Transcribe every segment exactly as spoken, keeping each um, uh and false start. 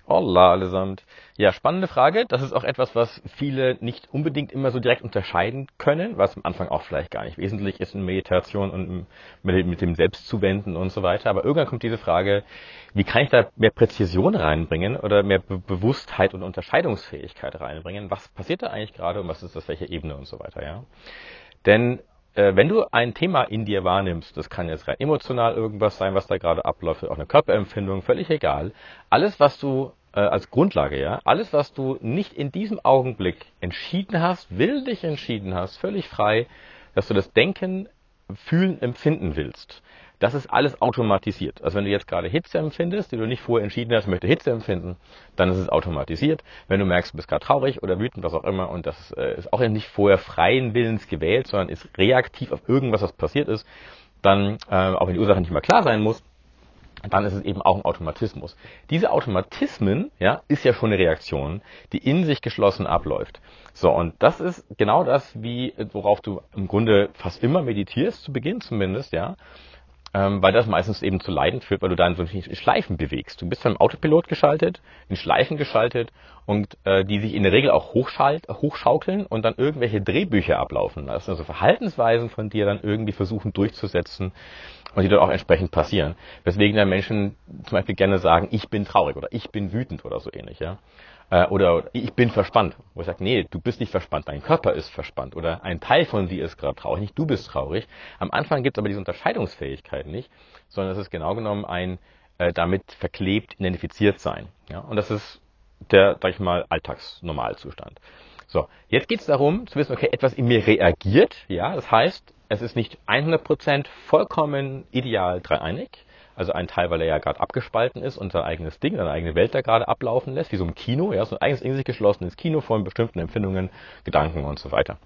Hola allesamt. Ja, spannende Frage. Das ist auch etwas, was viele nicht unbedingt immer so direkt unterscheiden können, was am Anfang auch vielleicht gar nicht wesentlich ist in Meditation und im- mit dem mit dem Selbstzuwenden und so weiter. Aber irgendwann kommt diese Frage, wie kann ich da mehr Präzision reinbringen oder mehr Be Bewusstheit und Unterscheidungsfähigkeit reinbringen? Was passiert da eigentlich gerade und was ist das, welche Ebene und so weiter, ja? Denn äh, wenn du ein Thema in dir wahrnimmst, das kann jetzt rein emotional irgendwas sein, was da gerade abläuft, auch eine Körperempfindung, völlig egal. Alles, was du äh, als Grundlage, ja, alles, was du nicht in diesem Augenblick entschieden hast, willentlich entschieden hast, völlig frei, dass du das Denken, Fühlen, Empfinden willst. Das ist alles automatisiert. Also wenn du jetzt gerade Hitze empfindest, die du nicht vorher entschieden hast, ich möchte Hitze empfinden, dann ist es automatisiert. Wenn du merkst, du bist gerade traurig oder wütend, was auch immer, und das äh, ist auch nicht vorher freien Willens gewählt, sondern ist reaktiv auf irgendwas, was passiert ist, dann, äh, auch wenn die Ursache nicht mehr klar sein muss, dann ist es eben auch ein Automatismus. Diese Automatismen, ja, ist ja schon eine Reaktion, die in sich geschlossen abläuft. So, und das ist genau das, wie, worauf du im Grunde fast immer meditierst, zu Beginn zumindest, ja, ähm, weil das meistens eben zu Leiden führt, weil du dann so in Schleifen bewegst. Du bist dann im Autopilot geschaltet, in Schleifen geschaltet und äh, die sich in der Regel auch hochschalt, hochschaukeln und dann irgendwelche Drehbücher ablaufen. Das sind also Verhaltensweisen von dir dann irgendwie versuchen durchzusetzen und die dann auch entsprechend passieren. Weswegen dann Menschen zum Beispiel gerne sagen, ich bin traurig oder ich bin wütend oder so ähnlich, ja. Äh, oder ich bin verspannt. Wo ich sage, nee, du bist nicht verspannt, dein Körper ist verspannt. Oder ein Teil von dir ist gerade traurig, nicht du bist traurig. Am Anfang gibt es aber diese Unterscheidungsfähigkeit nicht, sondern es ist genau genommen ein äh, damit verklebt, identifiziert sein. Ja? Und das ist der, sag ich mal, Alltagsnormalzustand. So, jetzt geht es darum zu wissen, okay, etwas in mir reagiert. Ja, das heißt, es ist nicht hundert Prozent vollkommen ideal dreieinig. Also ein Teil, weil er ja gerade abgespalten ist und sein eigenes Ding, seine eigene Welt da gerade ablaufen lässt, wie so ein Kino, ja, so ein eigenes in sich geschlossenes Kino von bestimmten Empfindungen, Gedanken und so weiter.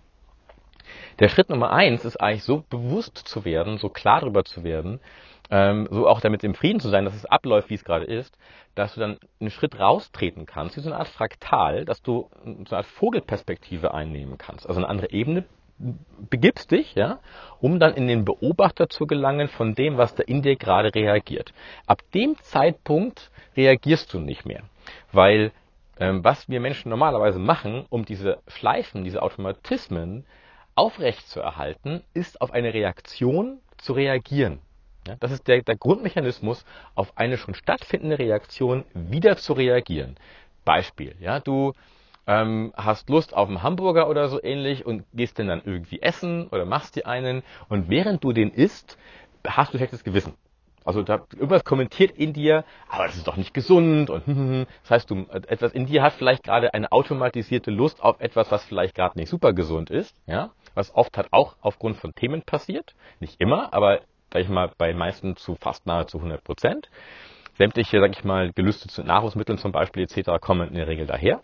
Der Schritt Nummer eins ist eigentlich so bewusst zu werden, so klar darüber zu werden, ähm, so auch damit im Frieden zu sein, dass es abläuft, wie es gerade ist, dass du dann einen Schritt raustreten kannst, wie so eine Art Fraktal, dass du so eine Art Vogelperspektive einnehmen kannst, also eine andere Ebene begibst dich, ja, um dann in den Beobachter zu gelangen von dem, was da in dir gerade reagiert. Ab dem Zeitpunkt reagierst du nicht mehr, weil ähm, was wir Menschen normalerweise machen, um diese Schleifen, diese Automatismen aufrecht zu erhalten, ist auf eine Reaktion zu reagieren. Ja, das ist der, der Grundmechanismus, auf eine schon stattfindende Reaktion wieder zu reagieren. Beispiel, ja, du ähm, hast Lust auf einen Hamburger oder so ähnlich und gehst den dann irgendwie essen oder machst dir einen und während du den isst, hast du schlechtes Gewissen. Also da irgendwas kommentiert in dir, aber das ist doch nicht gesund und hm, hm, hm. Das heißt, du etwas in dir hat vielleicht gerade eine automatisierte Lust auf etwas, was vielleicht gerade nicht super gesund ist, ja, was oft halt auch aufgrund von Themen passiert, nicht immer, aber sag ich mal bei meisten zu fast nahezu hundert Prozent. Sämtliche, sag ich mal, Gelüste zu Nahrungsmitteln zum Beispiel et cetera kommen in der Regel daher.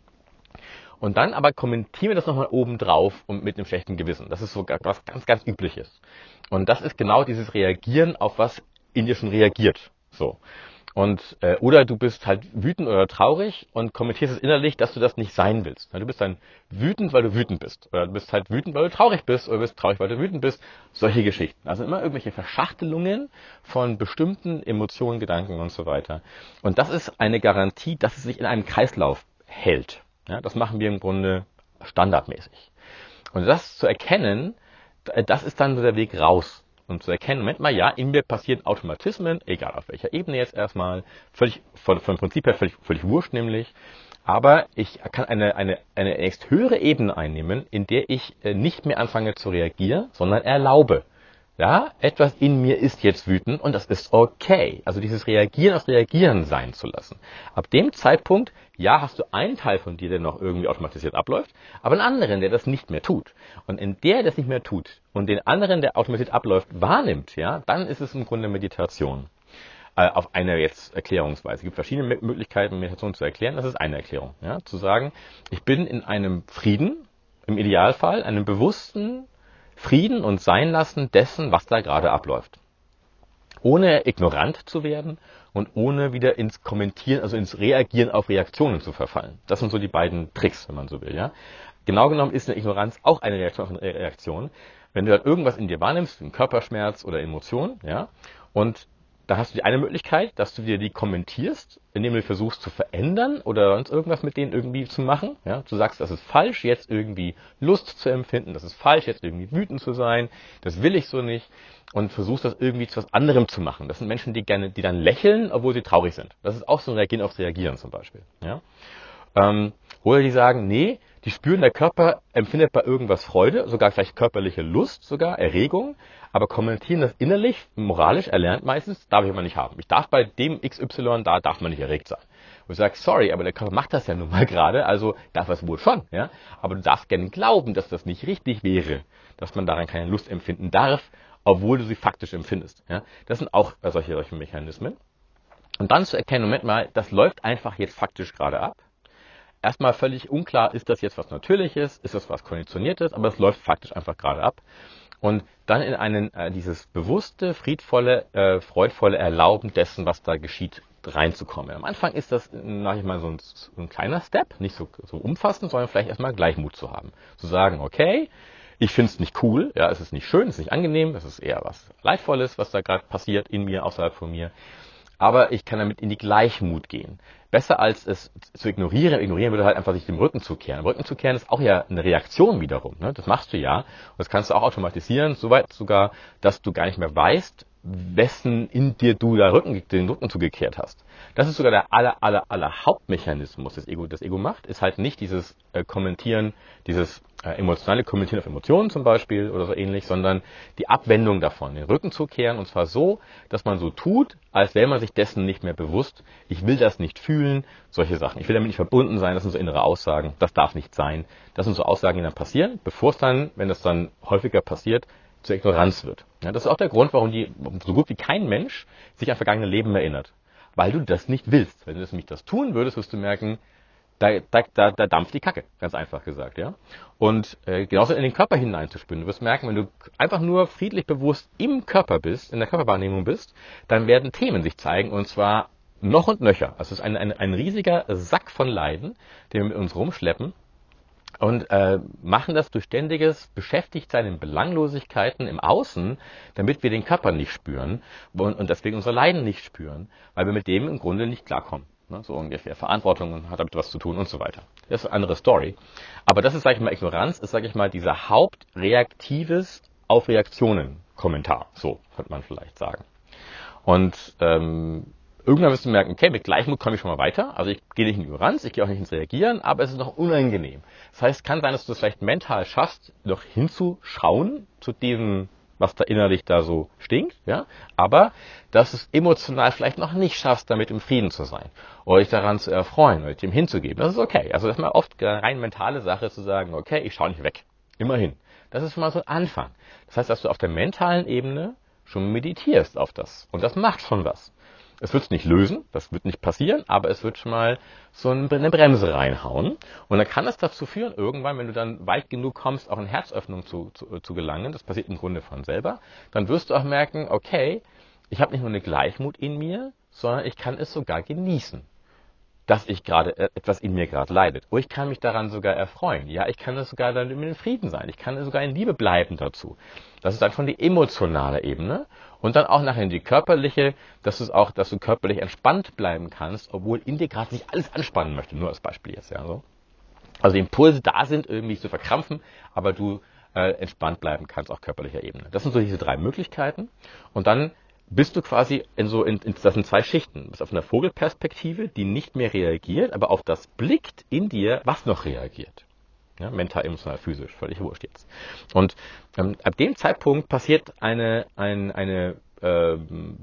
Und dann aber kommentieren wir das nochmal oben drauf und mit einem schlechten Gewissen. Das ist so was ganz, ganz Übliches. Und das ist genau dieses Reagieren auf was in dir schon reagiert. So. Und, äh, oder du bist halt wütend oder traurig und kommentierst es innerlich, dass du das nicht sein willst. Du bist dann wütend, weil du wütend bist. Oder du bist halt wütend, weil du traurig bist. Oder du bist traurig, weil du wütend bist. Solche Geschichten. Also immer irgendwelche Verschachtelungen von bestimmten Emotionen, Gedanken und so weiter. Und das ist eine Garantie, dass es sich in einem Kreislauf hält. Ja, das machen wir im Grunde standardmäßig. Und das zu erkennen, das ist dann so der Weg raus. Und zu erkennen, Moment mal, ja, in mir passieren Automatismen, egal auf welcher Ebene jetzt erstmal, völlig, von, von Prinzip her völlig, völlig wurscht nämlich. Aber ich kann eine, eine, eine nächst höhere Ebene einnehmen, in der ich nicht mehr anfange zu reagieren, sondern erlaube. Ja, etwas in mir ist jetzt wütend und das ist okay. Also dieses Reagieren aus Reagieren sein zu lassen. Ab dem Zeitpunkt, ja, hast du einen Teil von dir, der noch irgendwie automatisiert abläuft, aber einen anderen, der das nicht mehr tut. Und in der, der das nicht mehr tut und den anderen, der automatisiert abläuft, wahrnimmt, ja, dann ist es im Grunde Meditation. Äh, auf eine jetzt Erklärungsweise. Es gibt verschiedene Möglichkeiten, Meditation zu erklären. Das ist eine Erklärung. Ja, zu sagen, ich bin in einem Frieden, im Idealfall, einem bewussten Frieden und Seinlassen dessen, was da gerade abläuft. Ohne ignorant zu werden und ohne wieder ins Kommentieren, also ins Reagieren auf Reaktionen zu verfallen. Das sind so die beiden Tricks, wenn man so will. Ja? Genau genommen ist eine Ignoranz auch eine Reaktion auf eine Reaktion. Wenn du halt irgendwas in dir wahrnimmst, wie ein Körperschmerz oder Emotion, ja, und Da hast du die eine Möglichkeit, dass du dir die kommentierst, indem du versuchst zu verändern oder sonst irgendwas mit denen irgendwie zu machen. Ja, du sagst, das ist falsch, jetzt irgendwie Lust zu empfinden, das ist falsch, jetzt irgendwie wütend zu sein, das will ich so nicht und versuchst das irgendwie zu was anderem zu machen. Das sind Menschen, die gerne, die dann lächeln, obwohl sie traurig sind. Das ist auch so ein Reagieren aufs Reagieren zum Beispiel. Ja. Ähm, oder die sagen, nee, die spüren, der Körper empfindet bei irgendwas Freude, sogar vielleicht körperliche Lust, sogar Erregung, aber kommentieren das innerlich, moralisch erlernt meistens, darf ich aber nicht haben. Ich darf bei dem X Y, da darf man nicht erregt sein. Und ich sage, sorry, aber der Körper macht das ja nun mal gerade, also darf er es wohl schon, ja. Aber du darfst gerne glauben, dass das nicht richtig wäre, dass man daran keine Lust empfinden darf, obwohl du sie faktisch empfindest. Ja. Das sind auch solche, solche Mechanismen. Und dann zu erkennen, Moment mal, das läuft einfach jetzt faktisch gerade ab. Erstmal völlig unklar, ist das jetzt was Natürliches, ist das was Konditioniertes, aber es läuft faktisch einfach gerade ab. Und dann in einen, äh, dieses bewusste, friedvolle, äh, freudvolle Erlauben dessen, was da geschieht, reinzukommen. Am Anfang ist das, sag ich mal, so ein, so ein kleiner Step, nicht so, so umfassend, sondern vielleicht erstmal Gleichmut zu haben. Zu sagen, okay, ich finde es nicht cool, ja, es ist nicht schön, es ist nicht angenehm, es ist eher was Leidvolles, was da gerade passiert in mir, außerhalb von mir. Aber ich kann damit in die Gleichmut gehen. Besser als es zu ignorieren. Ignorieren würde halt einfach sich dem Rücken zukehren. Rücken zukehren ist auch ja eine Reaktion wiederum. Ne? Das machst du ja. Und das kannst du auch automatisieren, soweit sogar, dass du gar nicht mehr weißt, wessen in dir du da Rücken, den Rücken zugekehrt hast. Das ist sogar der aller, aller, aller Hauptmechanismus, das Ego, das Ego macht, ist halt nicht dieses äh, Kommentieren, dieses äh, emotionale Kommentieren auf Emotionen zum Beispiel oder so ähnlich, sondern die Abwendung davon, den Rücken zukehren und zwar so, dass man so tut, als wäre man sich dessen nicht mehr bewusst. Ich will das nicht fühlen, solche Sachen. Ich will damit nicht verbunden sein, das sind so innere Aussagen, das darf nicht sein. Das sind so Aussagen, die dann passieren, bevor es dann, wenn das dann häufiger passiert, zur Ignoranz wird. Ja, das ist auch der Grund, warum die, so gut wie kein Mensch sich an vergangene Leben erinnert. Weil du das nicht willst. Wenn du das nämlich das tun würdest, wirst du merken, da, da, da, da dampft die Kacke, ganz einfach gesagt. Ja. Und äh, genauso in den Körper hineinzuspüren. Du wirst merken, wenn du einfach nur friedlich bewusst im Körper bist, in der Körperwahrnehmung bist, dann werden Themen sich zeigen und zwar noch und nöcher. Also es ist ein, ein, ein riesiger Sack von Leiden, den wir mit uns rumschleppen. Und äh, machen das durch ständiges Beschäftigtsein in Belanglosigkeiten im Außen, damit wir den Körper nicht spüren und, und deswegen unsere Leiden nicht spüren, weil wir mit dem im Grunde nicht klarkommen. Ne? So ungefähr. Verantwortung hat damit was zu tun und so weiter. Das ist eine andere Story. Aber das ist, sage ich mal, Ignoranz, ist, sage ich mal, dieser hauptreaktives auf Reaktionen Kommentar. So könnte man vielleicht sagen. Und ähm, irgendwann wirst du merken, okay, mit Gleichmut komme ich schon mal weiter. Also ich gehe nicht in Ignoranz, ich gehe auch nicht ins Reagieren, aber es ist noch unangenehm. Das heißt, es kann sein, dass du es vielleicht mental schaffst, noch hinzuschauen zu diesem, was da innerlich da so stinkt, ja, aber dass du es emotional vielleicht noch nicht schaffst, damit im Frieden zu sein oder dich daran zu erfreuen oder dich dem hinzugeben. Das ist okay. Also das ist mal oft eine rein mentale Sache zu sagen, okay, ich schaue nicht weg. Immerhin. Das ist schon mal so ein Anfang. Das heißt, dass du auf der mentalen Ebene schon meditierst auf das. Und das macht schon was. Es wird es nicht lösen, das wird nicht passieren, aber es wird schon mal so eine Bremse reinhauen. Und dann kann es dazu führen, irgendwann, wenn du dann weit genug kommst, auch in Herzöffnung zu, zu, zu gelangen, das passiert im Grunde von selber, dann wirst du auch merken, okay, ich habe nicht nur eine Gleichmut in mir, sondern ich kann es sogar genießen, dass ich gerade etwas in mir gerade leidet. Oder ich kann mich daran sogar erfreuen. Ja, ich kann es sogar dann in Frieden sein. Ich kann sogar in Liebe bleiben dazu. Das ist dann schon die emotionale Ebene. Und dann auch nachher in die körperliche, dass du es auch, dass du körperlich entspannt bleiben kannst, obwohl in dir gerade sich alles anspannen möchte. Nur als Beispiel jetzt, ja, so. Also die Impulse da sind, irgendwie zu verkrampfen, aber du äh, entspannt bleiben kannst auf körperlicher Ebene. Das sind so diese drei Möglichkeiten. Und dann bist du quasi in so, in, in, das sind zwei Schichten. Du bist auf einer Vogelperspektive, die nicht mehr reagiert, aber auf das blickt in dir, was noch reagiert. Ja, mental, emotional, physisch, völlig wurscht jetzt. Und ähm, ab dem Zeitpunkt passiert eine, ein, eine ähm,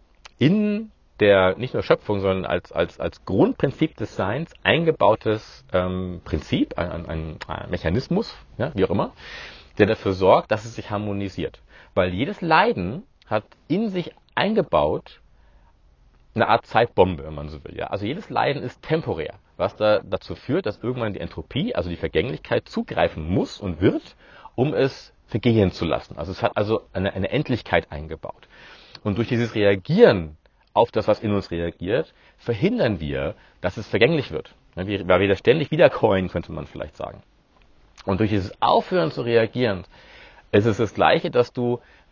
in der nicht nur Schöpfung, sondern als, als, als Grundprinzip des Seins eingebautes ähm, Prinzip, ein, ein, ein Mechanismus, ja, wie auch immer, der dafür sorgt, dass es sich harmonisiert. Weil jedes Leiden hat in sich eingebaut eine Art Zeitbombe, wenn man so will. Ja? Also jedes Leiden ist temporär, was da dazu führt, dass irgendwann die Entropie, also die Vergänglichkeit, zugreifen muss und wird, um es vergehen zu lassen. Also es hat also eine, eine Endlichkeit eingebaut. Und durch dieses Reagieren auf das, was in uns reagiert, verhindern wir, dass es vergänglich wird. Weil wir das ständig wiedercoin, könnte man vielleicht sagen. Und durch dieses Aufhören zu reagieren, ist es das Gleiche, dass du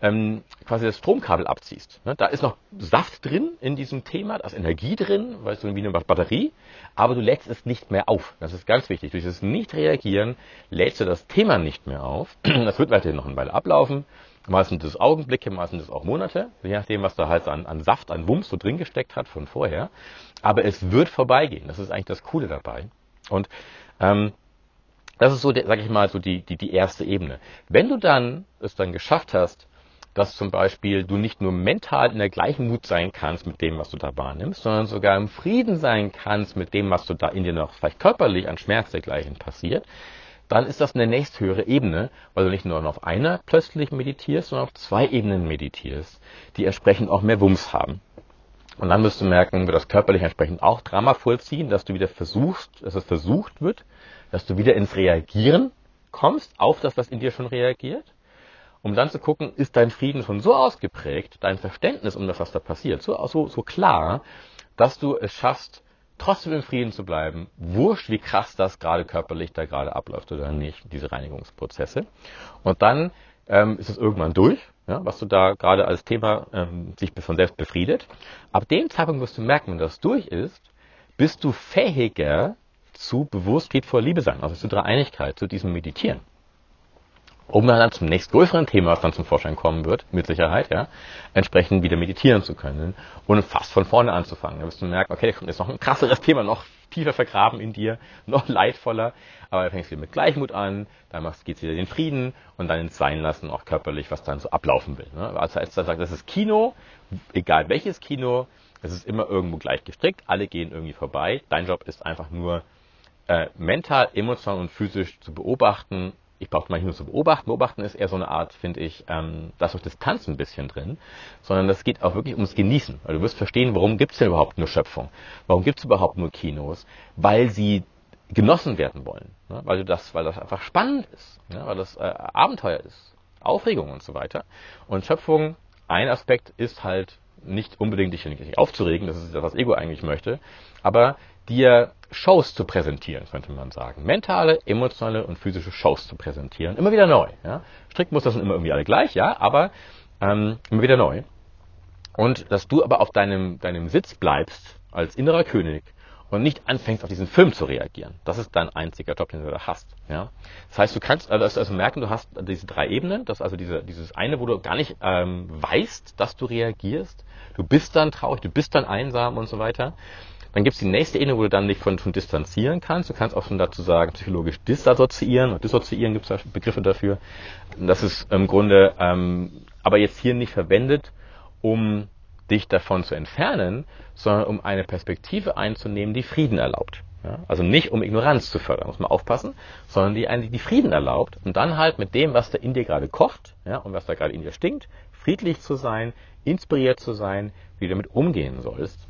ähm, quasi das Stromkabel abziehst. Ne? Da ist noch Saft drin in diesem Thema, da ist Energie drin, weißt du, wie eine Batterie, aber du lädst es nicht mehr auf. Das ist ganz wichtig. Durch das Nicht-Reagieren lädst du das Thema nicht mehr auf. Das wird weiterhin noch eine Weile ablaufen. Mal sind es Augenblicke, mal sind es auch Monate, je nachdem, was da halt an, an Saft, an Wumms so drin gesteckt hat von vorher. Aber es wird vorbeigehen. Das ist eigentlich das Coole dabei. Und ähm, das ist so, sag ich mal, so die, die, die erste Ebene. Wenn du dann es dann geschafft hast, dass zum Beispiel du nicht nur mental in der gleichen Mut sein kannst mit dem, was du da wahrnimmst, sondern sogar im Frieden sein kannst mit dem, was du da in dir noch vielleicht körperlich an Schmerz dergleichen passiert, dann ist das eine nächsthöhere Ebene, weil du nicht nur auf einer plötzlich meditierst, sondern auf zwei Ebenen meditierst, die entsprechend auch mehr Wumms haben. Und dann wirst du merken, wird das körperlich entsprechend auch Drama vollziehen, dass du wieder versuchst, dass es versucht wird, dass du wieder ins Reagieren kommst, auf das, was in dir schon reagiert, um dann zu gucken, ist dein Frieden schon so ausgeprägt, dein Verständnis um das, was da passiert, so, so, so klar, dass du es schaffst, trotzdem im Frieden zu bleiben, wurscht, wie krass das gerade körperlich da gerade abläuft oder nicht, diese Reinigungsprozesse. Und dann ähm, ist es irgendwann durch, ja, was du da gerade als Thema ähm, sich von selbst befriedet. Ab dem Zeitpunkt wirst du merken, wenn das durch ist, bist du fähiger zu bewusst friedvoller Liebe sein, also zu Dreieinigkeit, zu diesem Meditieren. Um dann zum nächstgrößeren Thema, was dann zum Vorschein kommen wird, mit Sicherheit, ja, entsprechend wieder meditieren zu können und fast von vorne anzufangen. Da wirst du merken, okay, da kommt jetzt noch ein krasseres Thema, noch tiefer vergraben in dir, noch leidvoller, aber dann fängst du wieder mit Gleichmut an, dann geht es wieder in den Frieden und dann ins Sein lassen, auch körperlich, was dann so ablaufen will. Ne? Also als er sagt, das ist Kino, egal welches Kino, es ist immer irgendwo gleich gestrickt, alle gehen irgendwie vorbei. Dein Job ist einfach nur äh, mental, emotional und physisch zu beobachten. Ich brauche manchmal nur zu beobachten. Beobachten ist eher so eine Art, finde ich, ähm, da ist auch Distanz ein bisschen drin, sondern das geht auch wirklich ums Genießen. Weil du wirst verstehen, warum gibt es denn überhaupt nur Schöpfung? Warum gibt es überhaupt nur Kinos? Weil sie genossen werden wollen. Ne? Weil du das, weil das einfach spannend ist, ne? Weil das äh, Abenteuer ist, Aufregung und so weiter. Und Schöpfung, ein Aspekt ist halt nicht unbedingt dich nicht aufzuregen, das ist das, was Ego eigentlich möchte, aber dir Shows zu präsentieren, könnte man sagen. Mentale, emotionale und physische Shows zu präsentieren. Immer wieder neu. Ja? Strickmuster sind immer irgendwie alle gleich, ja, aber ähm, immer wieder neu. Und dass du aber auf deinem, deinem Sitz bleibst als innerer König und nicht anfängst, auf diesen Film zu reagieren. Das ist dein einziger Job, den du da hast. Ja? Das heißt, du kannst also, also merken, du hast diese drei Ebenen, das ist also diese, dieses eine, wo du gar nicht ähm, weißt, dass du reagierst. Du bist dann traurig, du bist dann einsam und so weiter. Dann gibt es die nächste Ebene, wo du dann dich von, von distanzieren kannst. Du kannst auch schon dazu sagen, psychologisch disassoziieren. Und dissoziieren gibt es da Begriffe dafür. Das ist im Grunde ähm, aber jetzt hier nicht verwendet, um dich davon zu entfernen, sondern um eine Perspektive einzunehmen, die Frieden erlaubt. Ja? Also nicht um Ignoranz zu fördern, muss man aufpassen, sondern die eigentlich die Frieden erlaubt und dann halt mit dem, was da in dir gerade kocht, ja, und was da gerade in dir stinkt, friedlich zu sein, inspiriert zu sein, wie du damit umgehen sollst,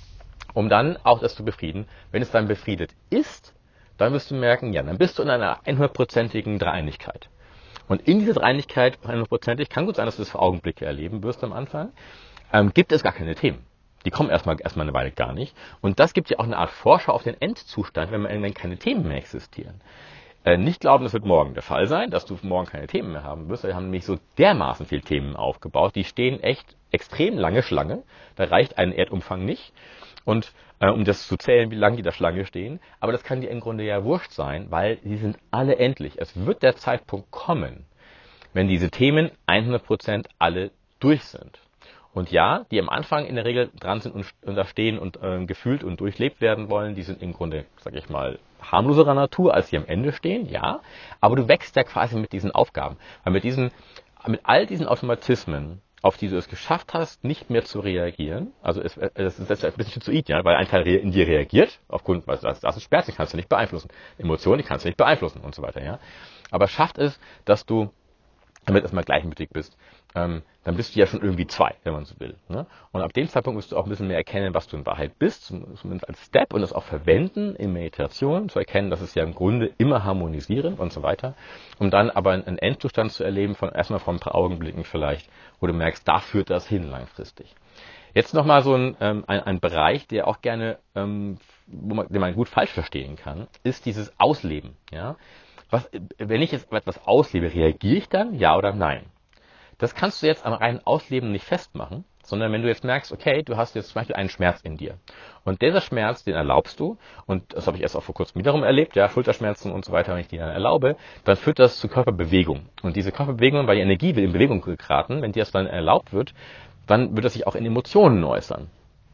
um dann auch das zu befrieden. Wenn es dann befriedet ist, dann wirst du merken, ja, dann bist du in einer hundertprozentigen Dreieinigkeit. Und in dieser Dreieinigkeit, hundertprozentig, kann gut sein, dass du das für Augenblicke erleben wirst am Anfang, ähm, gibt es gar keine Themen. Die kommen erstmal erstmal eine Weile gar nicht. Und das gibt ja auch eine Art Vorschau auf den Endzustand, wenn, man, wenn keine Themen mehr existieren. Äh, nicht glauben, das wird morgen der Fall sein, dass du morgen keine Themen mehr haben wirst. Wir haben nämlich so dermaßen viele Themen aufgebaut. Die stehen echt extrem lange Schlange. Da reicht ein Erdumfang nicht. Und äh, um das zu zählen, wie lange die da Schlange stehen. Aber das kann dir im Grunde ja wurscht sein, weil die sind alle endlich. Es wird der Zeitpunkt kommen, wenn diese Themen hundert Prozent alle durch sind. Und ja, die am Anfang in der Regel dran sind und, und da stehen und äh, gefühlt und durchlebt werden wollen, die sind im Grunde, sag ich mal, harmloserer Natur, als die am Ende stehen, ja. Aber du wächst ja quasi mit diesen Aufgaben. Weil mit diesen, mit all diesen Automatismen, auf die du es geschafft hast, nicht mehr zu reagieren, also es, es ist ein bisschen zu ja, weil ein Teil in dir reagiert, aufgrund, weil das, das ist Schmerz, die kannst du nicht beeinflussen. Emotionen, die kannst du nicht beeinflussen und so weiter, ja. Aber schafft es, dass du damit erstmal gleichmütig bist, ähm, dann bist du ja schon irgendwie zwei, wenn man so will. Ne? Und ab dem Zeitpunkt wirst du auch ein bisschen mehr erkennen, was du in Wahrheit bist, zumindest als Step und das auch verwenden in Meditation, zu erkennen, dass es ja im Grunde immer harmonisieren und so weiter, um dann aber einen Endzustand zu erleben, von erstmal von ein paar Augenblicken vielleicht, wo du merkst, da führt das hin langfristig. Jetzt nochmal so ein, ähm, ein, ein Bereich, der auch gerne, ähm, wo man, den man gut falsch verstehen kann, ist dieses Ausleben. Ja? Was, wenn ich jetzt etwas auslebe, reagiere ich dann, ja oder nein? Das kannst du jetzt am reinen Ausleben nicht festmachen, sondern wenn du jetzt merkst, okay, du hast jetzt zum Beispiel einen Schmerz in dir und dieser Schmerz, den erlaubst du, und das habe ich erst auch vor kurzem wiederum erlebt, ja, Schulterschmerzen und so weiter, wenn ich die dann erlaube, dann führt das zu Körperbewegung. Und diese Körperbewegung, weil die Energie will in Bewegung geraten, wenn dir das dann erlaubt wird, dann wird das sich auch in Emotionen äußern.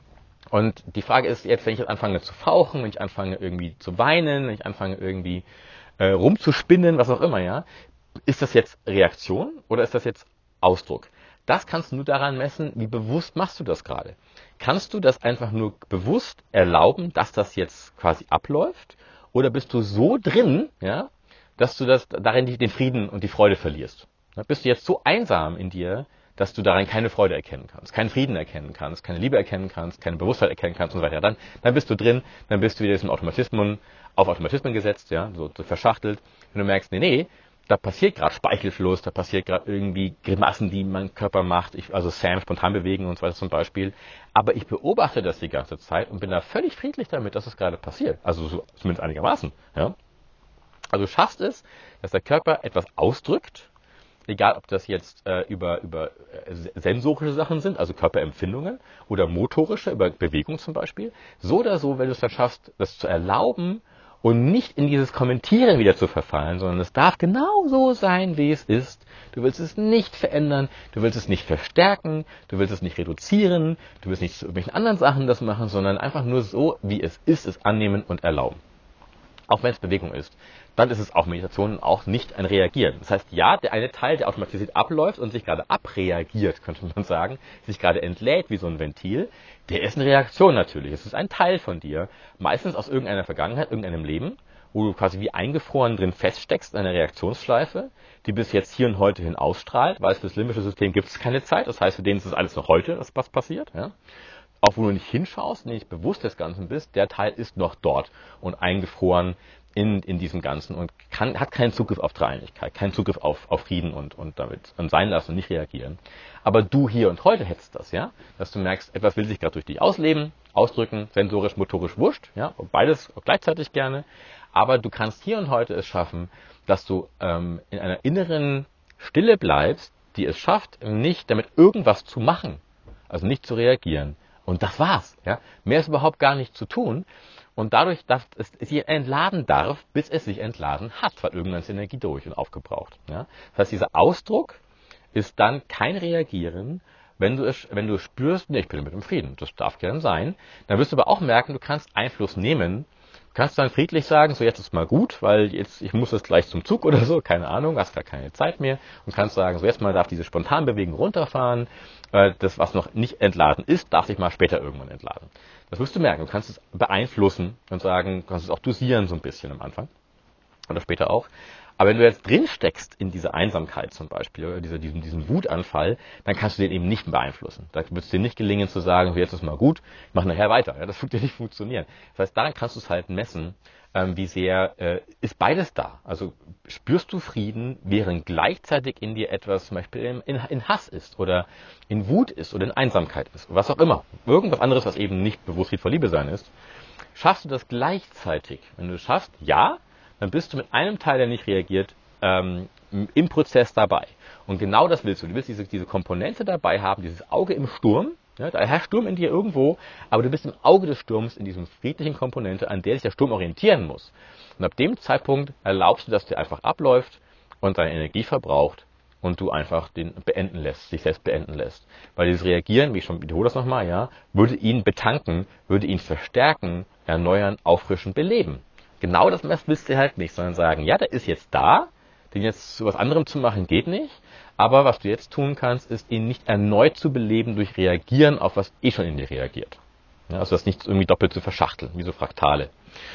Und die Frage ist jetzt, wenn ich jetzt anfange zu fauchen, wenn ich anfange irgendwie zu weinen, wenn ich anfange irgendwie äh, rumzuspinnen, was auch immer, ja, ist das jetzt Reaktion oder ist das jetzt Ausdruck? Das kannst du nur daran messen, wie bewusst machst du das gerade. Kannst du das einfach nur bewusst erlauben, dass das jetzt quasi abläuft? Oder bist du so drin, ja, dass du das darin den Frieden und die Freude verlierst? Ja, bist du jetzt so einsam in dir, dass du darin keine Freude erkennen kannst, keinen Frieden erkennen kannst, keine Liebe erkennen kannst, keine Bewusstheit erkennen kannst und so weiter. Dann, dann bist du drin, dann bist du wieder diesem Automatismen, auf Automatismen gesetzt, ja, so, so verschachtelt. Wenn du merkst, nee, nee, da passiert gerade Speichelfluss, da passiert gerade irgendwie Grimassen, die mein Körper macht, ich, also Sam, spontan bewegen und so weiter zum Beispiel. Aber ich beobachte das die ganze Zeit und bin da völlig friedlich damit, dass es gerade passiert. Also so, zumindest einigermaßen. Ja? Also du schaffst es, dass der Körper etwas ausdrückt, egal ob das jetzt äh, über, über äh, sensorische Sachen sind, also Körperempfindungen, oder motorische, über Bewegung zum Beispiel. So oder so, wenn du es dann schaffst, das zu erlauben, und nicht in dieses Kommentieren wieder zu verfallen, sondern es darf genau so sein, wie es ist. Du willst es nicht verändern, du willst es nicht verstärken, du willst es nicht reduzieren, du willst nicht zu irgendwelchen anderen Sachen das machen, sondern einfach nur so, wie es ist, es annehmen und erlauben. Auch wenn es Bewegung ist. Dann ist es auch Meditation, auch nicht ein Reagieren. Das heißt, ja, der eine Teil, der automatisiert abläuft und sich gerade abreagiert, könnte man sagen, sich gerade entlädt wie so ein Ventil, der ist eine Reaktion natürlich. Es ist ein Teil von dir, meistens aus irgendeiner Vergangenheit, irgendeinem Leben, wo du quasi wie eingefroren drin feststeckst in einer Reaktionsschleife, die bis jetzt hier und heute hin ausstrahlt, weil für das limbische System gibt es keine Zeit. Das heißt, für den ist es alles noch heute, was passiert. Ja? Auch wo du nicht hinschaust, nicht bewusst des Ganzen bist, der Teil ist noch dort und eingefroren in, in diesem Ganzen und kann, hat keinen Zugriff auf Dreieinigkeit, keinen Zugriff auf, auf Frieden und, und damit und sein lassen und nicht reagieren. Aber du hier und heute hättest das, ja, dass du merkst, etwas will sich gerade durch dich ausleben, ausdrücken, sensorisch, motorisch, wurscht, ja, und beides gleichzeitig gerne. Aber du kannst hier und heute es schaffen, dass du ähm, in einer inneren Stille bleibst, die es schafft, nicht damit irgendwas zu machen, also nicht zu reagieren. Und das war's. Ja? Mehr ist überhaupt gar nicht zu tun. Und dadurch, dass es sich entladen darf, bis es sich entladen hat, weil irgendwann ist die Energie durch und aufgebraucht. Ja? Das heißt, dieser Ausdruck ist dann kein Reagieren. Wenn du es, wenn du spürst, nee, ich bin mit dem Frieden, das darf gern sein, dann wirst du aber auch merken, du kannst Einfluss nehmen. Du kannst dann friedlich sagen, so jetzt ist mal gut, weil jetzt ich muss jetzt gleich zum Zug oder so, keine Ahnung, hast gar keine Zeit mehr und kannst sagen, so jetzt mal darf diese Spontanbewegung runterfahren. Äh, das, was noch nicht entladen ist, darf sich mal später irgendwann entladen. Das wirst du merken. Du kannst es beeinflussen und sagen, du kannst es auch dosieren so ein bisschen am Anfang oder später auch. Aber wenn du jetzt drin steckst in dieser Einsamkeit zum Beispiel oder dieser, diesem, diesem Wutanfall, dann kannst du den eben nicht beeinflussen. Da wird es dir nicht gelingen zu sagen, so jetzt ist mal gut, ich mache nachher weiter. Ja, das wird dir nicht funktionieren. Das heißt, daran kannst du es halt messen, ähm, wie sehr äh, ist beides da. Also spürst du Frieden, während gleichzeitig in dir etwas zum Beispiel in, in, in Hass ist oder in Wut ist oder in Einsamkeit ist, was auch immer. Irgendwas anderes, was eben nicht bewusst Fried vor Liebe sein ist. Schaffst du das gleichzeitig? Wenn du es schaffst, ja, dann bist du mit einem Teil, der nicht reagiert, ähm, im Prozess dabei. Und genau das willst du. Du willst diese, diese Komponente dabei haben, dieses Auge im Sturm. Ja, da herrscht Sturm in dir irgendwo, aber du bist im Auge des Sturms, in diesem friedlichen Komponente, an der sich der Sturm orientieren muss. Und ab dem Zeitpunkt erlaubst du, dass der einfach abläuft und deine Energie verbraucht und du einfach den beenden lässt, sich selbst beenden lässt. Weil dieses Reagieren, wie ich schon wiederhole das nochmal, ja, würde ihn betanken, würde ihn verstärken, erneuern, auffrischen, beleben. Genau das willst du halt nicht, sondern sagen, ja, der ist jetzt da, den jetzt zu was anderem zu machen geht nicht, aber was du jetzt tun kannst, ist ihn nicht erneut zu beleben durch Reagieren auf was eh schon in dir reagiert. Ja, also das nicht irgendwie doppelt zu verschachteln, wie so Fraktale.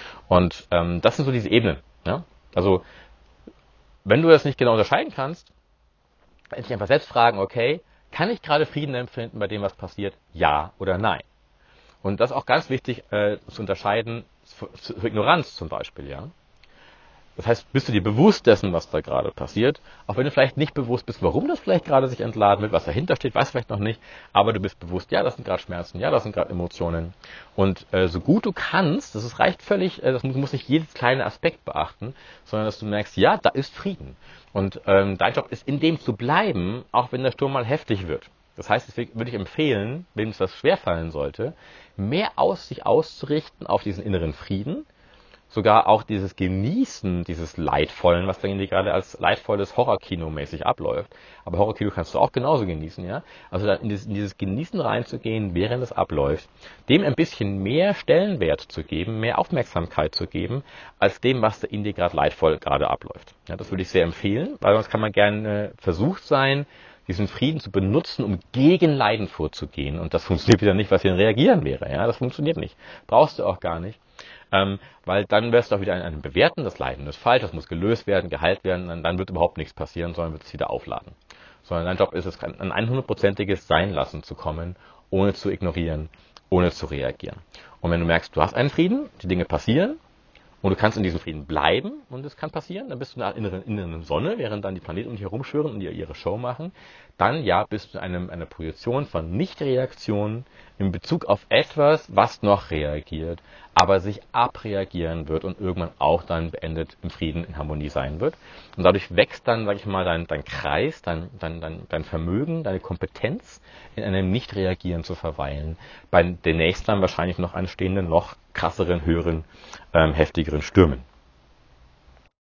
Und ähm, das sind so diese Ebenen. Ja? Also wenn du das nicht genau unterscheiden kannst, dich einfach selbst fragen, okay, kann ich gerade Frieden empfinden bei dem, was passiert? Ja oder nein? Und das ist auch ganz wichtig äh, zu unterscheiden, für Ignoranz zum Beispiel, ja. Das heißt, bist du dir bewusst dessen, was da gerade passiert, auch wenn du vielleicht nicht bewusst bist, warum das vielleicht gerade sich entladen wird, was dahinter steht, weißt du vielleicht noch nicht, aber du bist bewusst, ja, das sind gerade Schmerzen, ja, das sind gerade Emotionen. Und äh, so gut du kannst, das ist, reicht völlig, äh, das muss, muss nicht jedes kleine Aspekt beachten, sondern dass du merkst, ja, da ist Frieden. Und ähm, dein Job ist, in dem zu bleiben, auch wenn der Sturm mal heftig wird. Das heißt, deswegen würde ich empfehlen, wem es das schwerfallen sollte, mehr aus sich auszurichten auf diesen inneren Frieden, sogar auch dieses Genießen, dieses Leidvollen, was da irgendwie gerade als leidvolles Horrorkino mäßig abläuft. Aber Horrorkino kannst du auch genauso genießen, ja. Also da in dieses, in dieses Genießen reinzugehen, während es abläuft, dem ein bisschen mehr Stellenwert zu geben, mehr Aufmerksamkeit zu geben, als dem, was da in dir gerade leidvoll gerade abläuft. Ja, das würde ich sehr empfehlen, weil sonst kann man gerne versucht sein, diesen Frieden zu benutzen, um gegen Leiden vorzugehen. Und das funktioniert wieder nicht, was hier ein Reagieren wäre. Ja, das funktioniert nicht. Brauchst du auch gar nicht. Ähm, weil dann wirst du auch wieder in einem Bewerten, das Leiden ist falsch, das muss gelöst werden, geheilt werden, dann, dann wird überhaupt nichts passieren, sondern wird es wieder aufladen. Sondern dein Job ist es, an ein hundertprozentiges Seinlassen zu kommen, ohne zu ignorieren, ohne zu reagieren. Und wenn du merkst, du hast einen Frieden, die Dinge passieren, und du kannst in diesem Frieden bleiben und es kann passieren, dann bist du in einer inneren, inneren Sonne, während dann die Planeten um dich herumschwirren und die ihre Show machen. Dann ja, bist du in einem, einer Projektion von Nichtreaktion in Bezug auf etwas, was noch reagiert, aber sich abreagieren wird und irgendwann auch dann beendet im Frieden, in Harmonie sein wird. Und dadurch wächst dann, sag ich mal, dein, dein Kreis, dein, dein, dein, dein Vermögen, deine Kompetenz, in einem Nichtreagieren zu verweilen. Bei demnächst dann wahrscheinlich noch anstehenden, noch krasseren, höheren, ähm, heftigeren Stürmen.